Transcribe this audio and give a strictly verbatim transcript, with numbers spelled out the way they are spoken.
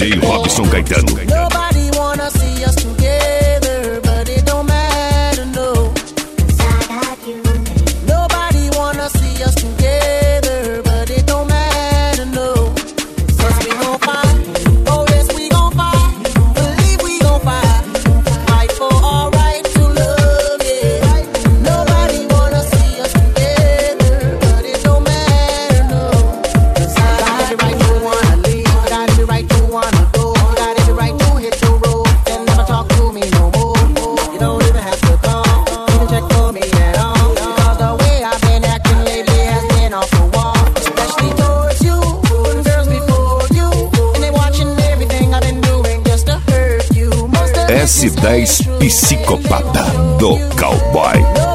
D J Robson Caetano. Nobody wanna see us together, but it don't matter, no. Nobody wanna see us together, but it don't matter, no. Cause we gon' fight, oh yes we gon' fight, believe we gon' fight, fight for our right to love, yeah. Nobody wanna see us together, but it don't matter, no. Cause I got the right to wanna leave, I got the right to wanna go, I got the right to hit the road, and never talk to me no more. You don't even have to call, you can check for me at all, cause the way I've been acting lately has been off the wall, especially towards you, and girls before you, and they watching everything I've been doing just to hurt you. Most of S dez Psicopata do Cowboy.